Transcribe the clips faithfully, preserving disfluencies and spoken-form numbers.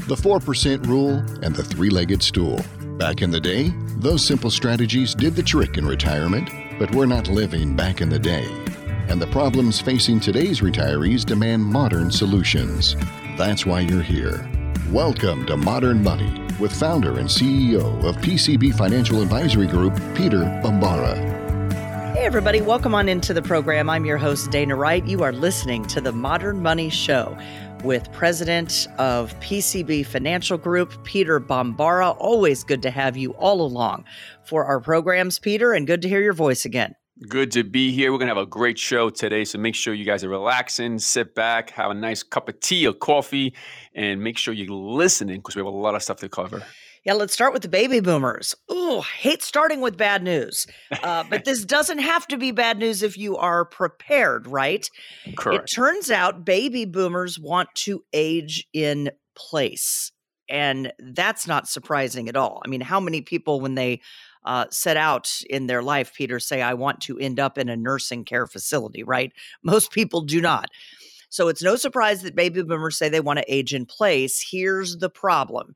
The four percent rule and the three-legged stool. Back in the day, those simple strategies did the trick in retirement, but we're not living back in the day. And the problems facing today's retirees demand modern solutions. That's why you're here. Welcome to Modern Money with founder and C E O of P C B Financial Advisory Group, Peter Bambara. Hey everybody, welcome on into the program. I'm your host, Dana Wright. You are listening to the Modern Money Show with President of P C B Financial Group, Peter Bambara. Always good to have you all along for our programs, Peter, and good to hear your voice again. Good to be here. We're going to have a great show today, so make sure you guys are relaxing, sit back, have a nice cup of tea or coffee, and make sure you're listening because we have a lot of stuff to cover. Yeah, let's start with the baby boomers. Ooh, hate starting with bad news, uh, but this doesn't have to be bad news if you are prepared, right? Correct. It turns out baby boomers want to age in place, and that's not surprising at all. I mean, how many people, when they uh, set out in their life, Peter, say, I want to end up in a nursing care facility, right? Most people do not. So it's no surprise that baby boomers say they want to age in place. Here's the problem.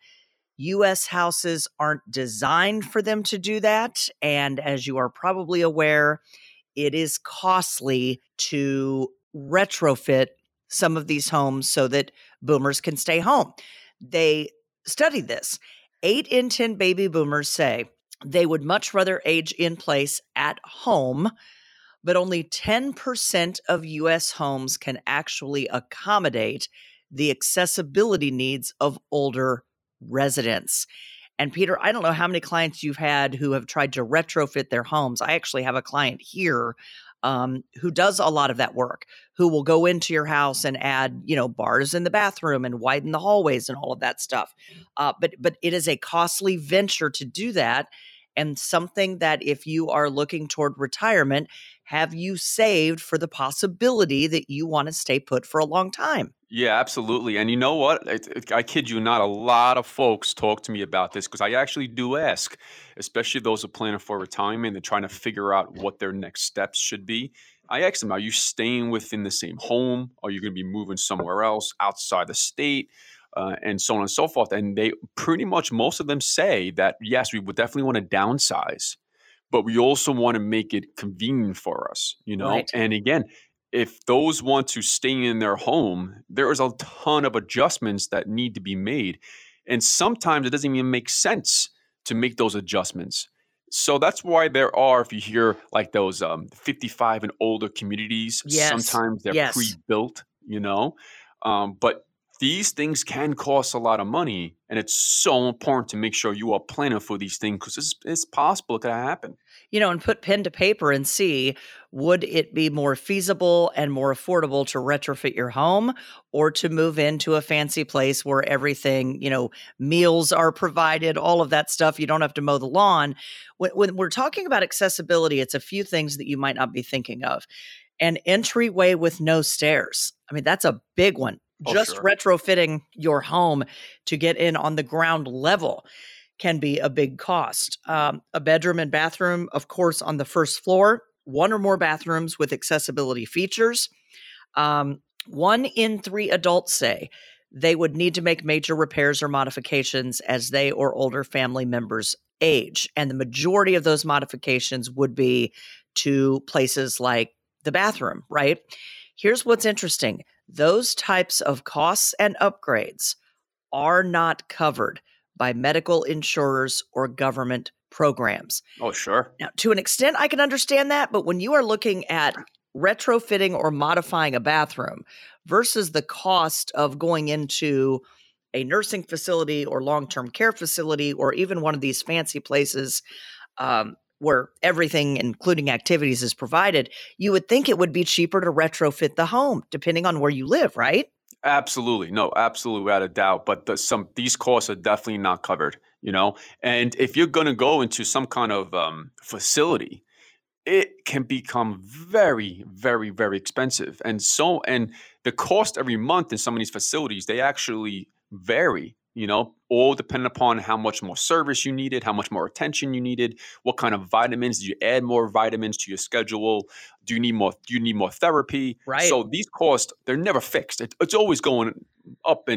U S houses aren't designed for them to do that. And as you are probably aware, it is costly to retrofit some of these homes so that boomers can stay home. They studied this. Eight in ten baby boomers say they would much rather age in place at home, but only ten percent of U S homes can actually accommodate the accessibility needs of older residents. And Peter, I don't know how many clients you've had who have tried to retrofit their homes. I actually have a client here um, who does a lot of that work, who will go into your house and add, you know, bars in the bathroom and widen the hallways and all of that stuff. Uh, but but it is a costly venture to do that, and something that if you are looking toward retirement, have you saved for the possibility that you want to stay put for a long time? Yeah, absolutely. And you know what? I, I kid you not, a lot of folks talk to me about this because I actually do ask, especially those who are planning for retirement and trying to figure out what their next steps should be. I ask them, are you staying within the same home? Are you going to be moving somewhere else outside the state? Uh, and so on and so forth. And they pretty much, most of them say that, yes, we would definitely want to downsize, but we also want to make it convenient for us, you know? Right. And again, if those want to stay in their home, there is a ton of adjustments that need to be made. And sometimes it doesn't even make sense to make those adjustments. So that's why there are, if you hear like those um, fifty-five and older communities, Yes. sometimes they're Yes. pre-built, you know, um, but these things can cost a lot of money. And it's so important to make sure you are planning for these things because it's, it's possible it could happen. You know, and put pen to paper and see, would it be more feasible and more affordable to retrofit your home or to move into a fancy place where everything, you know, meals are provided, all of that stuff. You don't have to mow the lawn. When, when we're talking about accessibility, it's a few things that you might not be thinking of. An entryway with no stairs. I mean, that's a big one. Oh, Just sure. retrofitting your home to get in on the ground level can be a big cost. Um, a bedroom and bathroom, of course, on the first floor, one or more bathrooms with accessibility features. Um, one in three adults say they would need to make major repairs or modifications as they or older family members age. And the majority of those modifications would be to places like the bathroom, right? Here's what's interesting. Those types of costs and upgrades are not covered by medical insurers or government programs. Oh, sure. Now, to an extent, I can understand that, but when you are looking at retrofitting or modifying a bathroom versus the cost of going into a nursing facility or long-term care facility or even one of these fancy places um, where everything, including activities, is provided, you would think it would be cheaper to retrofit the home, depending on where you live, right? Absolutely. No, absolutely, without a doubt. But the, some these costs are definitely not covered, you know? And if you're going to go into some kind of um, facility, it can become very, very, very expensive. And so, and the cost every month in some of these facilities, they actually vary, you know, all depending upon how much more service you needed, how much more attention you needed, what kind of vitamins. Do you add more vitamins to your schedule? Do you need more, do you need more therapy? Right. So these costs, they're never fixed. It, it's always going up and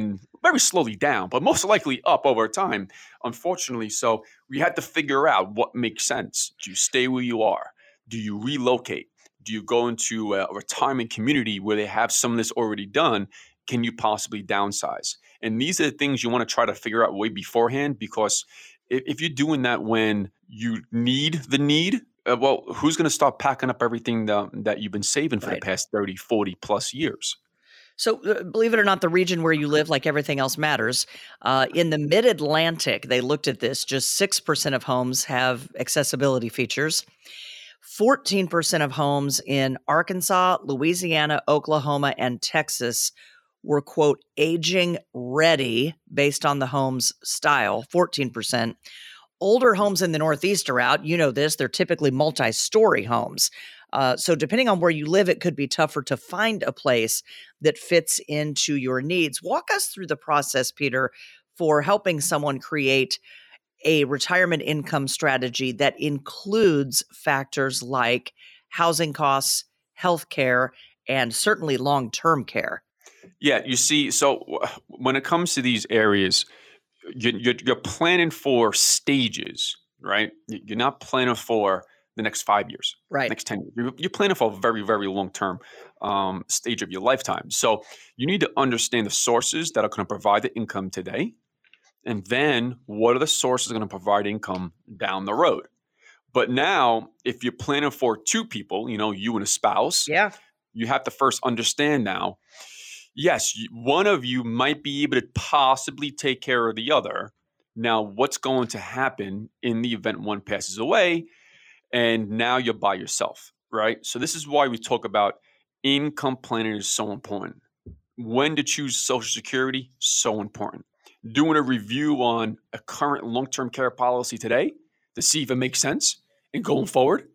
very slowly down, but most likely up over time, unfortunately. So we had to figure out what makes sense. Do you stay where you are? Do you relocate? Do you go into a retirement community where they have some of this already done? Can you possibly downsize? And these are the things you want to try to figure out way beforehand, because if, if you're doing that when you need the need, uh, well, who's going to start packing up everything that, that you've been saving for Right. the past thirty, forty plus years? So, uh, believe it or not, the region where you live, like everything else, matters. Uh, in the mid-Atlantic, they looked at this, just six percent of homes have accessibility features. fourteen percent of homes in Arkansas, Louisiana, Oklahoma, and Texas were, quote, aging ready based on the home's style, fourteen percent. Older homes in the Northeast are out. You know this. They're typically multi-story homes. Uh, so depending on where you live, it could be tougher to find a place that fits into your needs. Walk us through the process, Peter, for helping someone create a retirement income strategy that includes factors like housing costs, healthcare, and certainly long-term care. Yeah, you see, so w- when it comes to these areas, you, you're, you're planning for stages, right? You- You're not planning for the next five years, Right. next ten years. You're, you're planning for a very, very long term um, stage of your lifetime. So you need to understand the sources that are going to provide the income today. And then what are the sources going to provide income down the road? But now, if you're planning for two people, you know, you and a spouse, Yeah. you have to first understand now, yes, you- one of you might be able to possibly take care of the other. Now, what's going to happen in the event one passes away and now you're by yourself, right? So this is why we talk about income planning is so important. When to choose Social Security, so important. Doing a review on a current long-term care policy today to see if it makes sense and going forward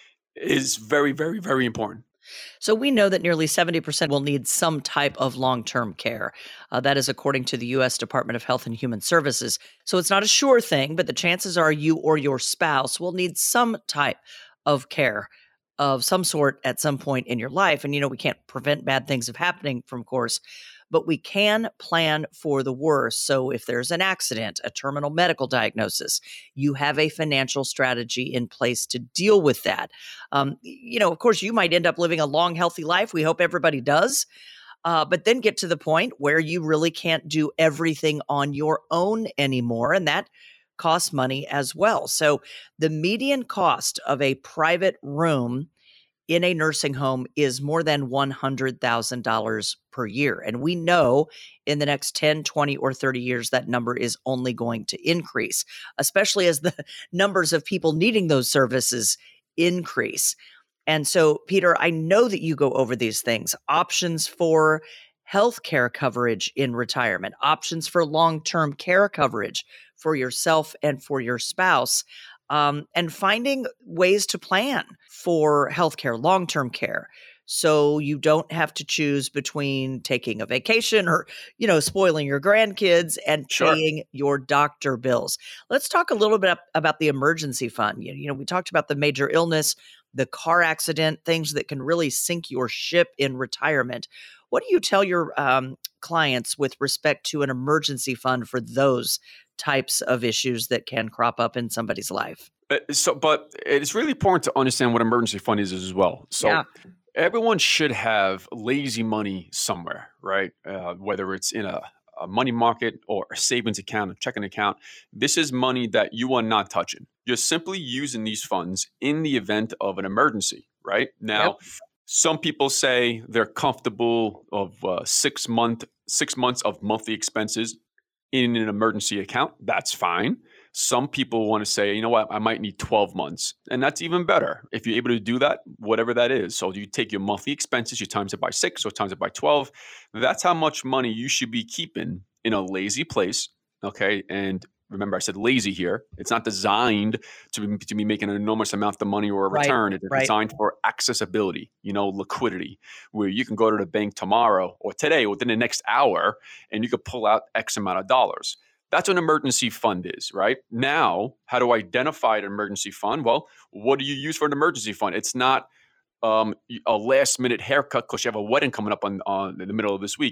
is very, very, very important. So we know that nearly seventy percent will need some type of long-term care. Uh, that is according to the U S Department of Health and Human Services. So it's not a sure thing, but the chances are you or your spouse will need some type of care of some sort at some point in your life. And, you know, we can't prevent bad things from happening, from course, but we can plan for the worst. So if there's an accident, a terminal medical diagnosis, you have a financial strategy in place to deal with that. Um, you know, of course, you might end up living a long, healthy life. We hope everybody does. Uh, but then get to the point where you really can't do everything on your own anymore. And that costs money as well. So the median cost of a private room in a nursing home is more than one hundred thousand dollars per year. And we know in the next ten, twenty, or thirty years, that number is only going to increase, especially as the numbers of people needing those services increase. And so, Peter, I know that you go over these things, options for healthcare coverage in retirement, options for long-term care coverage for yourself and for your spouse. Um, and finding ways to plan for healthcare, long-term care, so you don't have to choose between taking a vacation or, you know, spoiling your grandkids and Sure. paying your doctor bills. Let's talk a little bit about the emergency fund. You you know, we talked about the major illness, the car accident, things that can really sink your ship in retirement. What do you tell your um, clients with respect to an emergency fund for those types of issues that can crop up in somebody's life? Uh, So, but it's really important to understand what emergency fund is as well. So Yeah. everyone should have lazy money somewhere, right? Uh, whether it's in a, a money market or a savings account, a checking account. This is money that you are not touching. You're simply using these funds in the event of an emergency, right? Now, some people say they're comfortable of uh, six month six months of monthly expenses in an emergency account. That's fine. Some people want to say, you know what, I might need twelve months. And that's even better. If you're able to do that, whatever that is. So you take your monthly expenses, you times it by six or times it by twelve. That's how much money you should be keeping in a lazy place. Okay. And remember, I said lazy here. It's not designed to be, to be making an enormous amount of money or a Right, return. It's right. designed for accessibility, you know, liquidity, where you can go to the bank tomorrow or today, within the next hour, and you could pull out X amount of dollars. That's what an emergency fund is, right? Now, how to identify an emergency fund? Well, what do you use for an emergency fund? It's not um, a last minute haircut because you have a wedding coming up on, on in the middle of this week.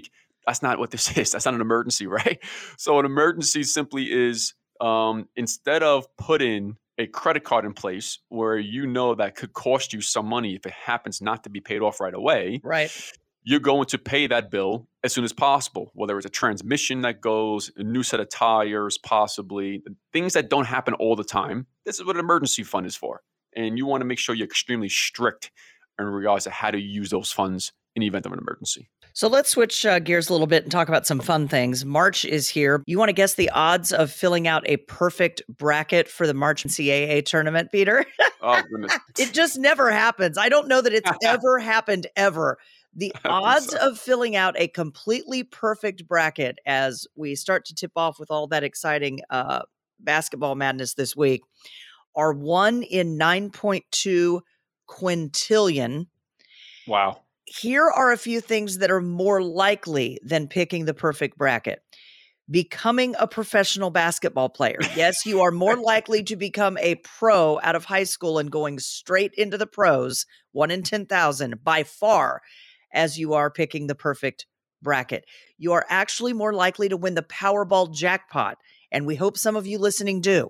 that's not what this is. That's not an emergency, right? So an emergency simply is um, instead of putting a credit card in place where you know that could cost you some money if it happens not to be paid off right away, right? You're going to pay that bill as soon as possible, whether it's a transmission that goes, a new set of tires, possibly things that don't happen all the time. This is what an emergency fund is for. And you want to make sure you're extremely strict in regards to how to use those funds in the event of an emergency. So let's switch uh, gears a little bit and talk about some fun things. March is here. You want to guess the odds of filling out a perfect bracket for the March N C double A tournament, Peter? Oh, goodness. It just never happens. I don't know that it's ever happened ever. The odds so. of filling out a completely perfect bracket as we start to tip off with all that exciting uh, basketball madness this week are one in nine point two quintillion. Wow. Here are a few things that are more likely than picking the perfect bracket. Becoming a professional basketball player. Yes, you are more likely to become a pro out of high school and going straight into the pros, one in ten thousand by far, as you are picking the perfect bracket. You are actually more likely to win the Powerball jackpot, and we hope some of you listening do.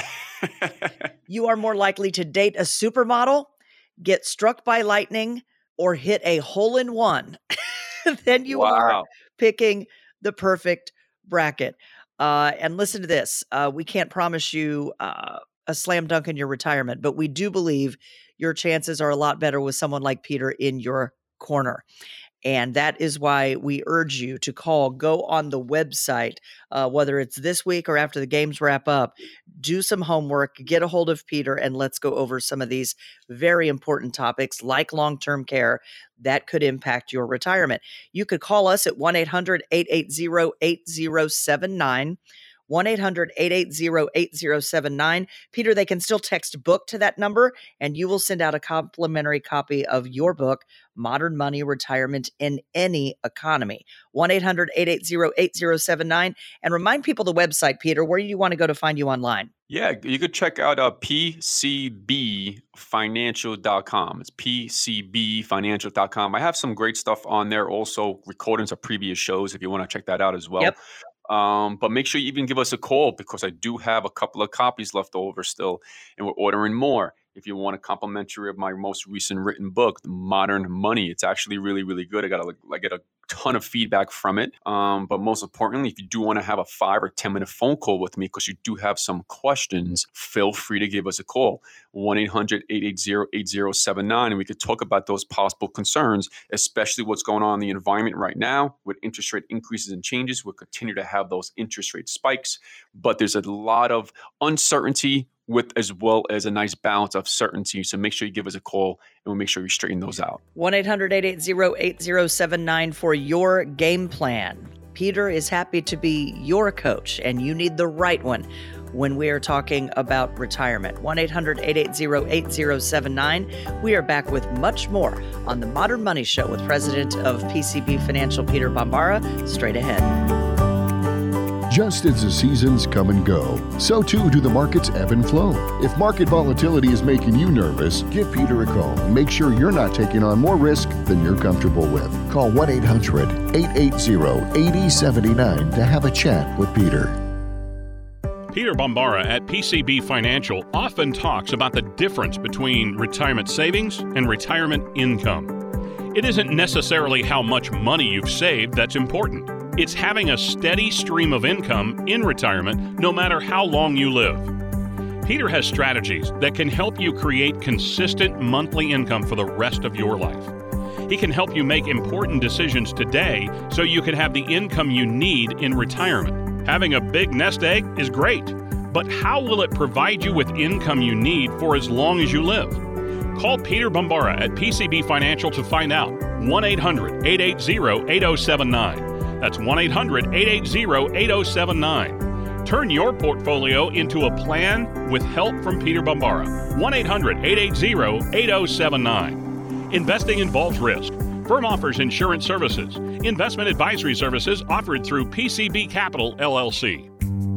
You are more likely to date a supermodel, get struck by lightning, or hit a hole-in-one than you wow. are picking the perfect bracket. Uh, and listen to this. Uh, we can't promise you uh, a slam dunk in your retirement, but we do believe your chances are a lot better with someone like Peter in your corner. And that is why we urge you to call, go on the website, uh, whether it's this week or after the games wrap up, do some homework, get a hold of Peter, and let's go over some of these very important topics like long-term care that could impact your retirement. You could call us at one eight hundred eight eight zero eight zero seven nine. one eight hundred eight eight zero eight zero seven nine. Peter, they can still text book to that number, and you will send out a complimentary copy of your book, Modern Money Retirement in Any Economy. one eight hundred eight eight zero eight zero seven nine. And remind people the website, Peter. Where do you want to go to find you online? Yeah, you could check out uh, P C B financial dot com. It's P C B financial dot com. I have some great stuff on there, also recordings of previous shows if you want to check that out as well. Yep. Um, but make sure you even give us a call because I do have a couple of copies left over still, and we're ordering more. If you want a complimentary of my most recent written book, Modern Money, it's actually really, really good. I got a, I get a ton of feedback from it. Um, but most importantly, if you do want to have a five or ten minute phone call with me because you do have some questions, feel free to give us a call, one eight hundred eight eight zero eight zero seven nine, and we could talk about those possible concerns, especially what's going on in the environment right now with interest rate increases and changes. We'll continue to have those interest rate spikes, but there's a lot of uncertainty with as well as a nice balance of certainty. So make sure you give us a call and we'll make sure you straighten those out. one eight hundred eight eight zero eight zero seven nine for your game plan. Peter is happy to be your coach, and you need the right one when we are talking about retirement. one eight hundred eight eight zero eight zero seven nine. We are back with much more on the Modern Money Show with President of P C B Financial, Peter Bombara, straight ahead. Just as the seasons come and go, so too do the markets ebb and flow. If market volatility is making you nervous, give Peter a call and make sure you're not taking on more risk than you're comfortable with. Call one eight hundred eight eight zero eight zero seven nine to have a chat with Peter. Peter Bombara at P C B Financial often talks about the difference between retirement savings and retirement income. It isn't necessarily how much money you've saved that's important. It's having a steady stream of income in retirement no matter how long you live. Peter has strategies that can help you create consistent monthly income for the rest of your life. He can help you make important decisions today so you can have the income you need in retirement. Having a big nest egg is great, but how will it provide you with income you need for as long as you live? Call Peter Bombara at P C B Financial to find out. one eight hundred eight eight zero eight zero seven nine. That's one eight hundred eight eight zero eight zero seven nine. Turn your portfolio into a plan with help from Peter Bombara. one eight hundred eight eight zero eight zero seven nine. Investing involves risk. Firm offers insurance services. Investment advisory services offered through P C B Capital, L L C.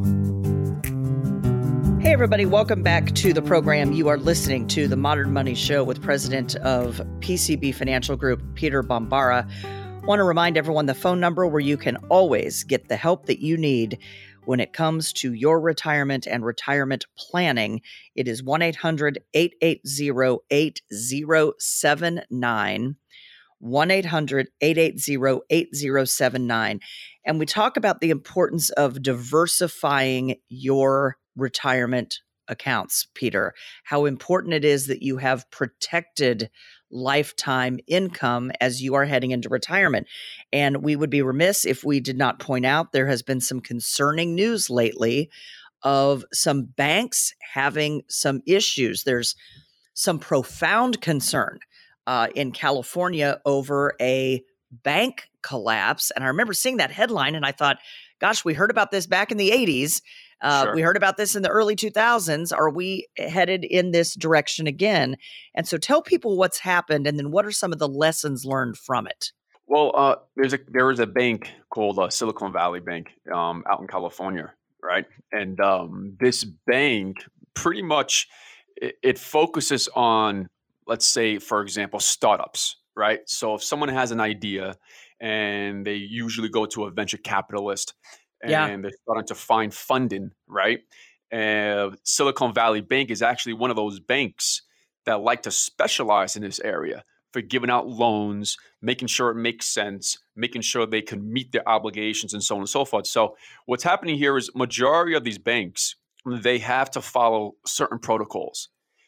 Hey, everybody. Welcome back to the program. You are listening to the Modern Money Show with President of P C B Financial Group, Peter Bombara. Want to remind everyone the phone number where you can always get the help that you need when it comes to your retirement and retirement planning. It is one eight hundred eight eight zero eight zero seven nine. one eight hundred eight eight zero eight zero seven nine. And we talk about the importance of diversifying your retirement accounts, Peter, how important it is that you have protected lifetime income as you are heading into retirement. And we would be remiss if we did not point out there has been some concerning news lately of some banks having some issues. There's some profound concern uh, in California over a bank collapse. And I remember seeing that headline and I thought, gosh, we heard about this back in the eighties. Uh, Sure. We heard about this in the early two thousands. Are we headed in this direction again? And so tell people what's happened and then what are some of the lessons learned from it? Well, uh, there's a there is a bank called uh, Silicon Valley Bank um, out in California, right? And um, this bank pretty much it, it focuses on, let's say, for example, startups, right? So if someone has an idea and they usually go to a venture capitalist and Yeah. they're starting to find funding, right? And Silicon Valley Bank is actually one of those banks that like to specialize in this area for giving out loans, making sure it makes sense, making sure they can meet their obligations and so on and so forth. So what's happening here is majority of these banks, they have to follow certain protocols.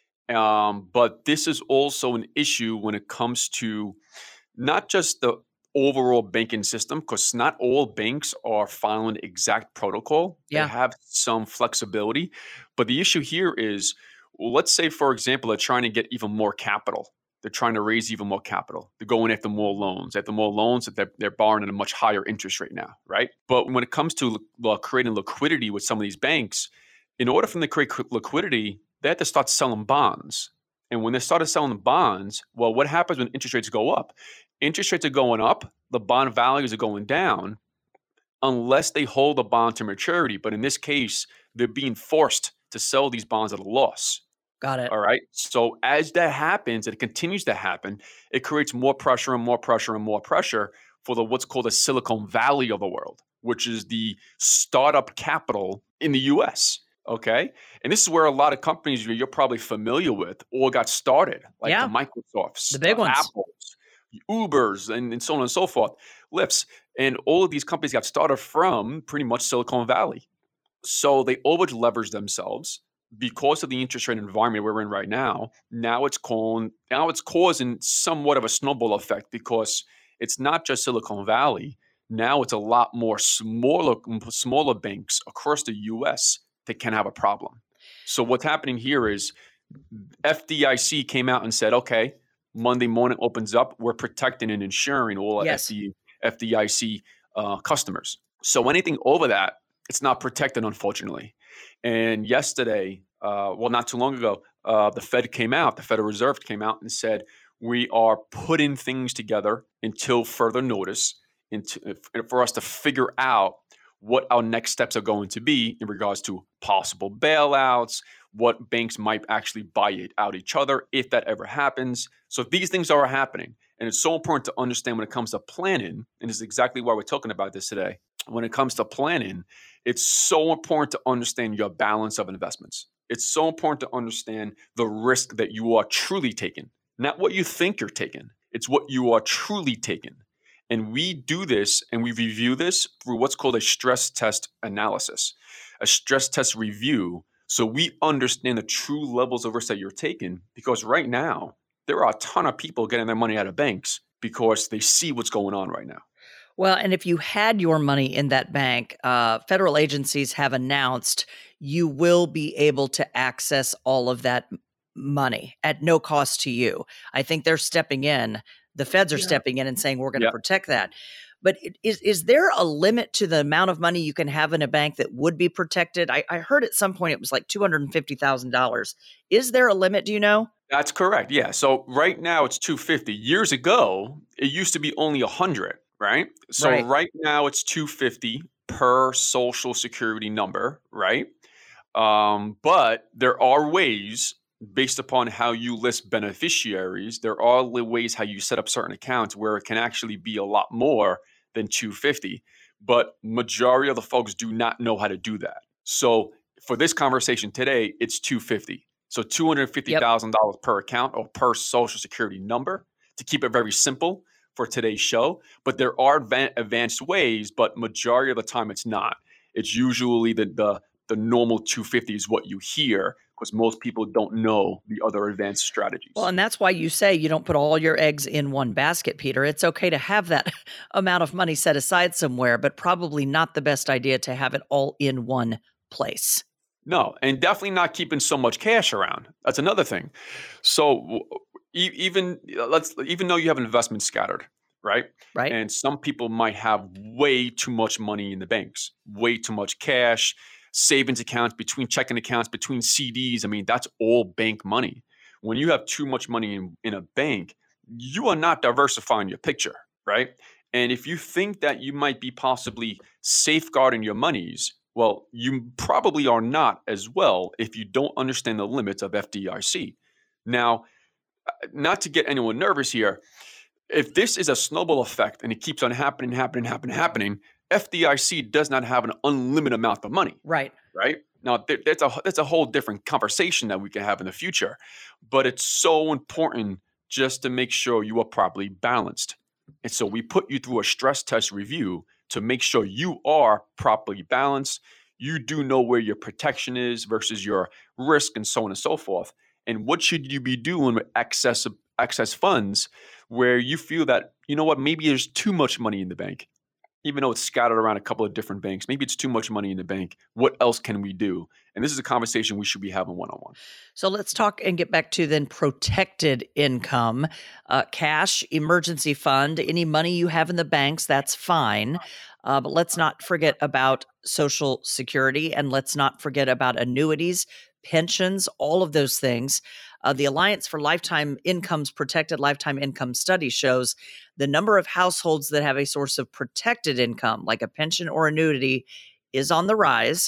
Um, but this is also an issue when it comes to not just the overall banking system, because not all banks are following the exact protocol. They Yeah. have some flexibility. But the issue here is, well, let's say, for example, they're trying to get even more capital. They're trying to raise even more capital. They're going after more loans. After more loans, that they're, they're borrowing at a much higher interest rate now, right? But when it comes to li- creating liquidity with some of these banks, in order for them to create cr- liquidity, they had to start selling bonds. And when they started selling bonds, well, what happens when interest rates go up? Interest rates are going up, the bond values are going down, unless they hold the bond to maturity. But in this case, they're being forced to sell these bonds at a loss. Got it. All right. So as that happens, it continues to happen, it creates more pressure and more pressure and more pressure for the what's called the Silicon Valley of the world, which is the startup capital in the U S. Okay. And this is where a lot of companies you're probably familiar with all got started, like Yeah. the Microsofts, The big uh, ones. Apples, Ubers, and, and so on and so forth, Lyfts. And all of these companies got started from pretty much Silicon Valley. So they over leveraged themselves because of the interest rate environment we're in right now. Now it's causing, now it's causing somewhat of a snowball effect because it's not just Silicon Valley. Now it's a lot more smaller, smaller banks across the U S that can have a problem. So what's happening here is F D I C came out and said, okay, Monday morning opens up, we're protecting and insuring all Yes. F D I C uh, customers. So anything over that, it's not protected, unfortunately. And yesterday, uh, well, not too long ago, uh, the Fed came out, the Federal Reserve came out and said, we are putting things together until further notice into, for us to figure out what our next steps are going to be in regards to possible bailouts, what banks might actually buy it out each other if that ever happens. So these things are happening. And it's so important to understand when it comes to planning, and this is exactly why we're talking about this today. When it comes to planning, it's so important to understand your balance of investments. It's so important to understand the risk that you are truly taking, not what you think you're taking. It's what you are truly taking. And we do this and we review this through what's called a stress test analysis, a stress test review. So we understand the true levels of risk that you're taking, because right now, there are a ton of people getting their money out of banks because they see what's going on right now. Well, and if you had your money in that bank, uh, federal agencies have announced you will be able to access all of that m- money at no cost to you. I think they're stepping in. The feds are Yeah. stepping in and saying, we're going to Yeah. protect that. But it- is is there a limit to the amount of money you can have in a bank that would be protected? I, I heard at some point it was like two hundred fifty thousand dollars. Is there a limit? Do you know? That's correct. Yeah. So right now it's two hundred fifty. Years ago, it used to be only one hundred, right? So Right. right now it's two hundred fifty per social security number, right? Um, but there are ways based upon how you list beneficiaries, there are li- ways how you set up certain accounts where it can actually be a lot more than two hundred fifty. But majority of the folks do not know how to do that. So for this conversation today, it's two hundred fifty. So two hundred fifty thousand dollars yep. per account or per social security number, to keep it very simple for today's show. But there are advan- advanced ways, but majority of the time it's not. It's usually the the, the normal two hundred fifty is what you hear, because most people don't know the other advanced strategies. Well, and that's why you say you don't put all your eggs in one basket, Peter. It's okay to have that amount of money set aside somewhere, but probably not the best idea to have it all in one place. No, and definitely not keeping so much cash around. That's another thing. So e- even let's even though you have investments scattered, right? Right. And some people might have way too much money in the banks, way too much cash, savings accounts, between checking accounts, between C Ds. I mean, that's all bank money. When you have too much money in, in a bank, you are not diversifying your picture, right? And if you think that you might be possibly safeguarding your monies, well, you probably are not as well if you don't understand the limits of F D I C. Now, not to get anyone nervous here, if this is a snowball effect and it keeps on happening, happening, happening, happening, F D I C does not have an unlimited amount of money. Right. Right. Now, th- that's a that's a whole different conversation that we can have in the future. But it's so important just to make sure you are properly balanced. And so we put you through a stress test review to make sure you are properly balanced. You do know where your protection is versus your risk and so on and so forth. And what should you be doing with excess excess funds where you feel that, you know what, maybe there's too much money in the bank, even though it's scattered around a couple of different banks. Maybe it's too much money in the bank. What else can we do? And this is a conversation we should be having one-on-one. So let's talk and get back to then protected income, uh, cash, emergency fund, any money you have in the banks, that's fine. Uh, but let's not forget about Social Security, and let's not forget about annuities, pensions, all of those things. Uh, the Alliance for Lifetime Income's Protected Lifetime Income Study shows the number of households that have a source of protected income, like a pension or annuity, is on the rise.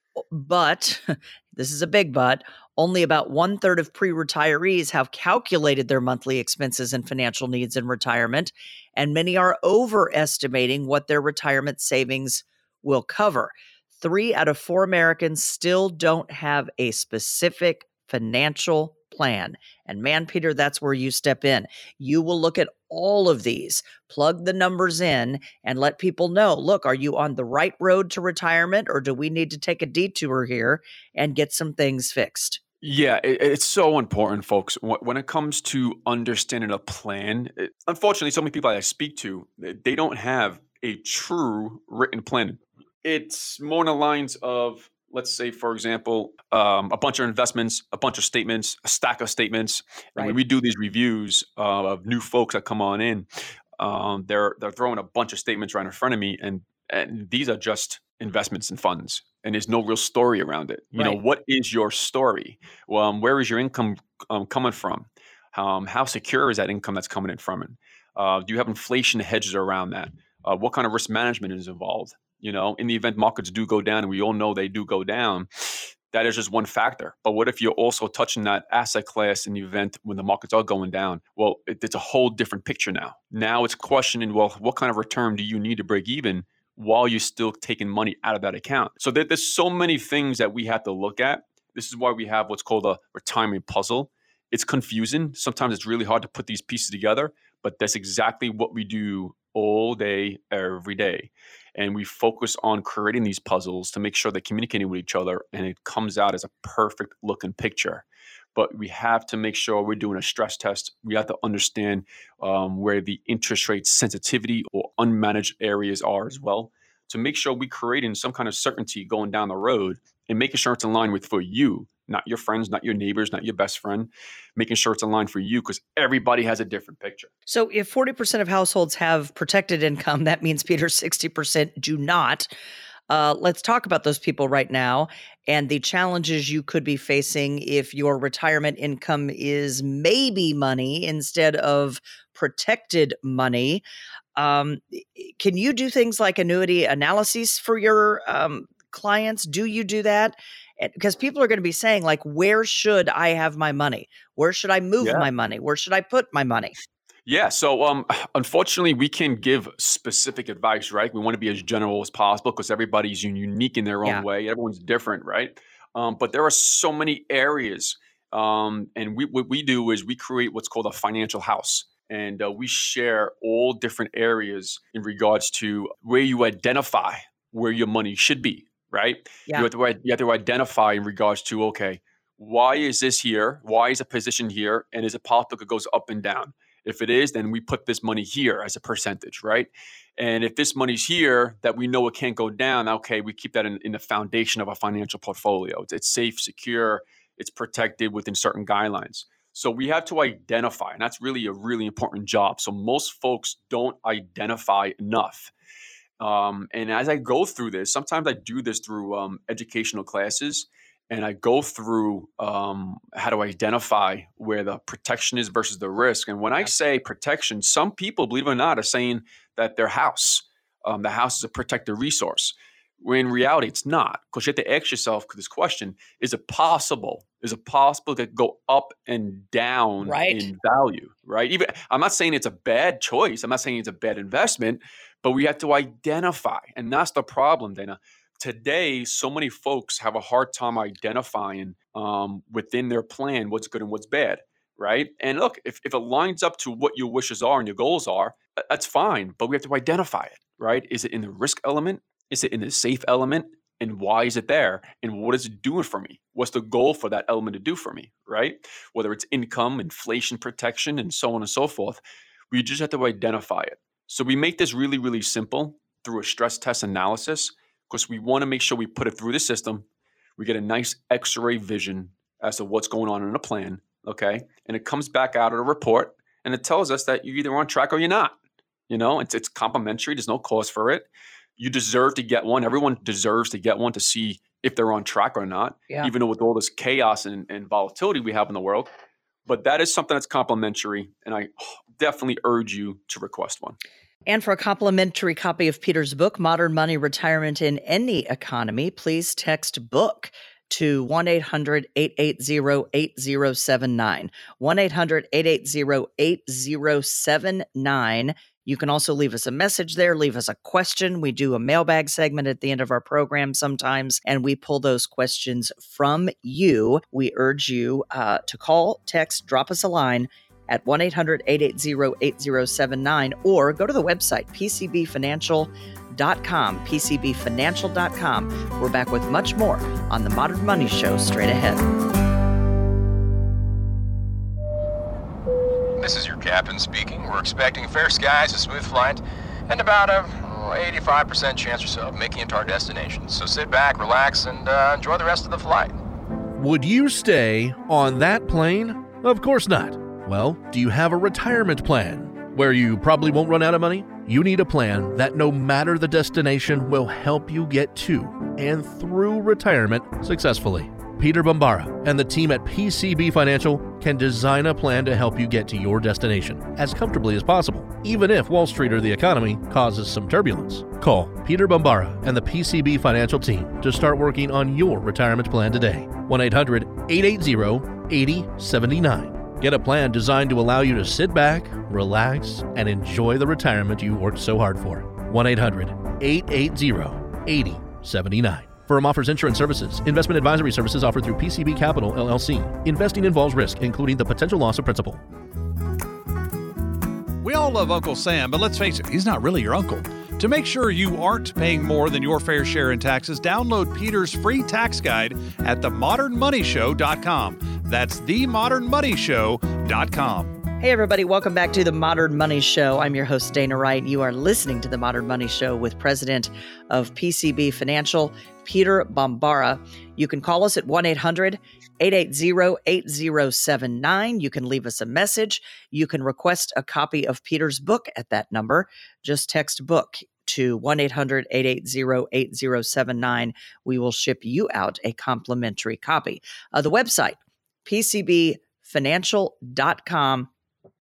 But, this is a big but, only about one third of pre-retirees have calculated their monthly expenses and financial needs in retirement, and many are overestimating what their retirement savings will cover. Three out of four Americans still don't have a specific financial plan. And man, Peter, that's where you step in. You will look at all of these, plug the numbers in, and let people know, look, are you on the right road to retirement, or do we need to take a detour here and get some things fixed? Yeah, it, it's so important, folks. When it comes to understanding a plan, it, unfortunately, so many people I speak to, they don't have a true written plan. It's more in the lines of, let's say, for example, um, a bunch of investments, a bunch of statements, a stack of statements. And Right. when we do these reviews uh, of new folks that come on in, um, they're they're throwing a bunch of statements right in front of me, and and these are just investments and funds, and there's no real story around it. You know, Right. what is your story? Well, um, where is your income um, coming from? Um, how secure is that income that's coming in from it? Uh, do you have inflation hedges around that? Uh, what kind of risk management is involved? You know, in the event markets do go down, and we all know they do go down, that is just one factor. But what if you're also touching that asset class in the event when the markets are going down? Well, it, it's a whole different picture now. Now it's questioning, well, what kind of return do you need to break even while you're still taking money out of that account? So there, there's so many things that we have to look at. This is why we have what's called a retirement puzzle. It's confusing. Sometimes it's really hard to put these pieces together, but that's exactly what we do all day, every day. And we focus on creating these puzzles to make sure they're communicating with each other, and it comes out as a perfect looking picture. But we have to make sure we're doing a stress test. We have to understand um, where the interest rate sensitivity or unmanaged areas are as well, to make sure we're creating some kind of certainty going down the road and making sure it's in line with for you, not your friends, not your neighbors, not your best friend, making sure it's in line for you, because everybody has a different picture. So if forty percent of households have protected income, that means, Peter, sixty percent do not. Uh, let's talk about those people right now and the challenges you could be facing if your retirement income is maybe money instead of protected money. Um, can you do things like annuity analyses for your um, clients? Do you do that? Because people are going to be saying, like, where should I have my money? Where should I move Yeah. my money? Where should I put my money? Yeah. So, um, unfortunately, we can give specific advice, right? We want to be as general as possible because everybody's un- unique in their own Yeah. way. Everyone's different, right? Um, but there are so many areas. Um, and we, what we do is we create what's called a financial house. And uh, we share all different areas in regards to where you identify where your money should be, right? Yeah. You have to, you have to identify in regards to, okay, why is this here? Why is a position here? And is it possible it goes up and down? If it is, then we put this money here as a percentage, right? And if this money's here that we know it can't go down, okay, we keep that in, in the foundation of our financial portfolio. It's, it's safe, secure, it's protected within certain guidelines. So we have to identify, and that's really a really important job. So most folks don't identify enough. Um, and as I go through this, sometimes I do this through um, educational classes. And I go through um, how to identify where the protection is versus the risk. And when I say protection, some people, believe it or not, are saying that their house, um, the house is a protected resource. When in reality, it's not. Because you have to ask yourself this question: is it possible? Is it possible to go up and down Right. in value? Right? Even I'm not saying it's a bad choice. I'm not saying it's a bad investment, but we have to identify, and that's the problem, Dana. Today, so many folks have a hard time identifying um, within their plan what's good and what's bad, right? And look, if, if it lines up to what your wishes are and your goals are, that's fine, but we have to identify it, right? Is it in the risk element? Is it in the safe element? And why is it there? And what is it doing for me? What's the goal for that element to do for me, right? Whether it's income, inflation protection, and so on and so forth, we just have to identify it. So we make this really, really simple through a stress test analysis, because we want to make sure we put it through the system. We get a nice x-ray vision as to what's going on in the plan, okay? And it comes back out of the report, and it tells us that you're either on track or you're not. You know, it's it's complimentary. There's no cost for it. You deserve to get one. Everyone deserves to get one to see if they're on track or not, Yeah. even though with all this chaos and, and volatility we have in the world. But that is something that's complimentary, and I definitely urge you to request one. And for a complimentary copy of Peter's book, Modern Money Retirement in Any Economy, please text BOOK to one eight hundred eight eight zero eight zero seven nine. one eight hundred eight eight zero eight zero seven nine. You can also leave us a message there, leave us a question. We do a mailbag segment at the end of our program sometimes, and we pull those questions from you. We urge you uh, to call, text, drop us a line at one eight hundred eight eight zero eight zero seven nine, or go to the website, p c b financial dot com, p c b financial dot com. We're back with much more on The Modern Money Show straight ahead. This is your captain speaking. We're expecting fair skies, a smooth flight, and about a oh, eighty-five percent chance or so of making it to our destination. So sit back, relax, and uh, enjoy the rest of the flight. Would you stay on that plane? Of course not. Well, do you have a retirement plan where you probably won't run out of money? You need a plan that, no matter the destination, will help you get to and through retirement successfully. Peter Bombara and the team at P C B Financial can design a plan to help you get to your destination as comfortably as possible, even if Wall Street or the economy causes some turbulence. Call Peter Bombara and the P C B Financial team to start working on your retirement plan today. one eight hundred eight eight zero eight zero seven nine. Get a plan designed to allow you to sit back, relax, and enjoy the retirement you worked so hard for. one eight hundred eight eight zero eight zero seven nine. Firm offers insurance services. Investment advisory services offered through P C B Capital, L L C. Investing involves risk, including the potential loss of principal. We all love Uncle Sam, but let's face it, he's not really your uncle. To make sure you aren't paying more than your fair share in taxes, download Peter's free tax guide at the modern money show dot com. That's the modern money show dot com. Hey, everybody. Welcome back to The Modern Money Show. I'm your host, Dana Wright. You are listening to The Modern Money Show with President of P C B Financial, Peter Bombara. You can call us at one eight hundred eight eight zero eight zero seven nine. You can leave us a message. You can request a copy of Peter's book at that number. Just text BOOK to one eight hundred eight eight zero eight zero seven nine. We will ship you out a complimentary copy. Uh, the website, p c b financial dot com.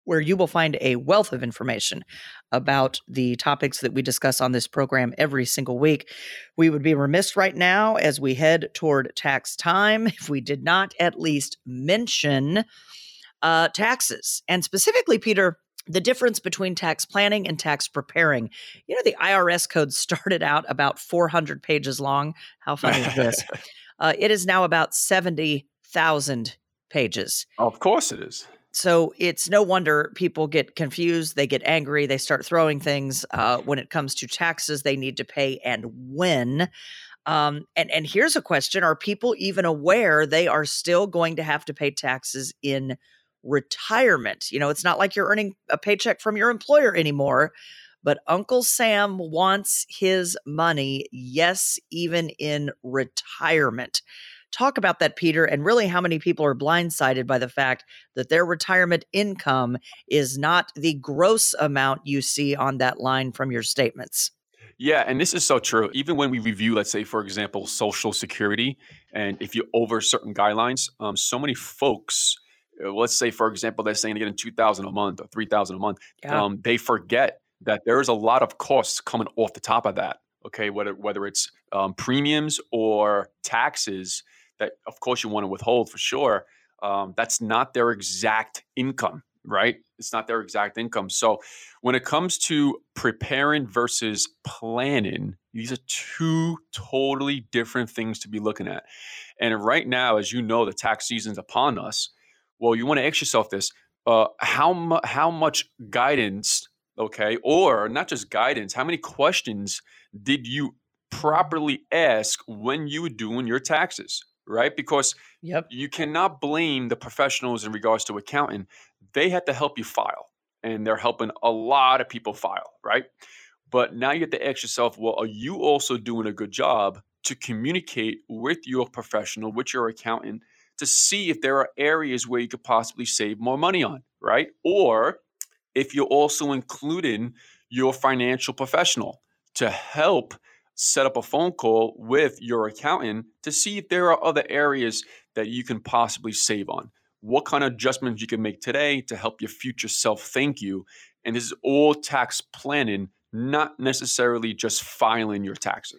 where you will find a wealth of information about the topics that we discuss on this program every single week. We would be remiss right now as we head toward tax time if we did not at least mention uh, taxes. And specifically, Peter, the difference between tax planning and tax preparing. You know, the I R S code started out about four hundred pages long. How funny is this? Uh, it is now about seventy thousand pages. Of course it is. So it's no wonder people get confused. They get angry. They start throwing things uh, when it comes to taxes they need to pay and when. Um, and, and here's a question. Are people even aware they are still going to have to pay taxes in retirement? You know, it's not like you're earning a paycheck from your employer anymore, but Uncle Sam wants his money, yes, even in retirement. Talk about that, Peter, and really how many people are blindsided by the fact that their retirement income is not the gross amount you see on that line from your statements. Yeah, and this is so true. Even when we review, let's say, for example, Social Security, and if you're over certain guidelines, um, so many folks, uh, let's say, for example, they're saying they're getting two thousand dollars a month or three thousand dollars a month, Yeah. um, they forget that there is a lot of costs coming off the top of that, okay, whether, whether it's um, premiums or taxes that, of course, you want to withhold for sure. Um, that's not their exact income, right? It's not their exact income. So when it comes to preparing versus planning, these are two totally different things to be looking at. And right now, as you know, the tax season's upon us. Well, you want to ask yourself this, uh, how, mu- how much guidance, okay, or not just guidance, how many questions did you properly ask when you were doing your taxes? Right? Because Yep. you cannot blame the professionals in regards to accounting. They had to help you file, and they're helping a lot of people file, right? But now you have to ask yourself, well, are you also doing a good job to communicate with your professional, with your accountant, to see if there are areas where you could possibly save more money on, right? Or if you're also including your financial professional to help set up a phone call with your accountant to see if there are other areas that you can possibly save on. What kind of adjustments you can make today to help your future self thank you. And this is all tax planning, not necessarily just filing your taxes.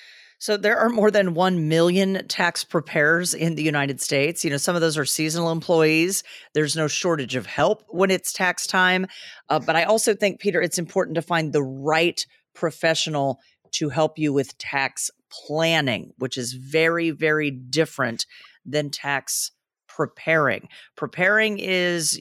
So there are more than one million tax preparers in the United States. You know, some of those are seasonal employees. There's no shortage of help when it's tax time. Uh, but I also think, Peter, it's important to find the right professional to help you with tax planning, which is very, very different than tax preparing. Preparing is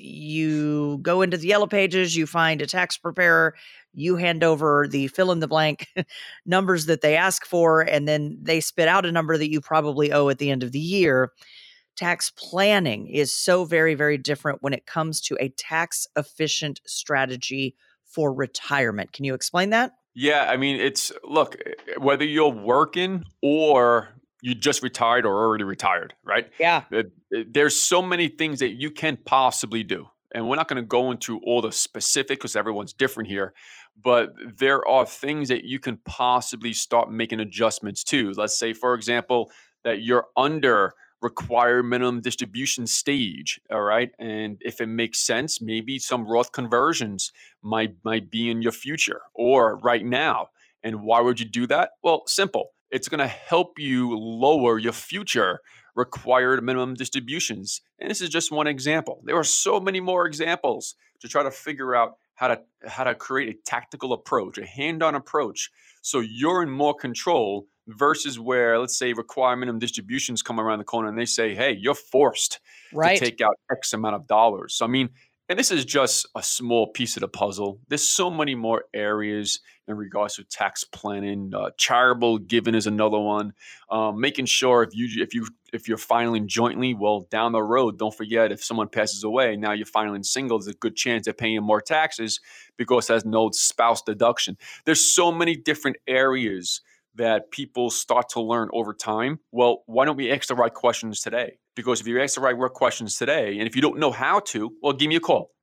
you go into the yellow pages, you find a tax preparer, you hand over the fill in the blank numbers that they ask for, and then they spit out a number that you probably owe at the end of the year. Tax planning is so very, very different when it comes to a tax efficient strategy for retirement. Can you explain that? Yeah, I mean, it's look, whether you're working or you just retired or already retired, right? Yeah. It- it- There's so many things that you can possibly do. And we're not going to go into all the specific because everyone's different here, but there are things that you can possibly start making adjustments to. Let's say, for example, that you're under required minimum distribution stage, all right? And if it makes sense, maybe some Roth conversions might might be in your future or right now. And why would you do that? Well, simple. It's going to help you lower your future required minimum distributions. And this is just one example. There are so many more examples to try to figure out how to how to create a tactical approach, a hand-on approach, so you're in more control versus where, let's say, required minimum distributions come around the corner and they say, hey, you're forced Right. to take out X amount of dollars. So, I mean, and this is just a small piece of the puzzle. There's so many more areas in regards to tax planning. Uh, charitable giving is another one. Um, making sure if you if you if you're filing jointly, well, down the road, don't forget if someone passes away, now you're filing single, there's a good chance they're paying more taxes because there's no spouse deduction. There's so many different areas that people start to learn over time. Well, why don't we ask the right questions today? Because if you ask the right questions today, and if you don't know how to, well, give me a call.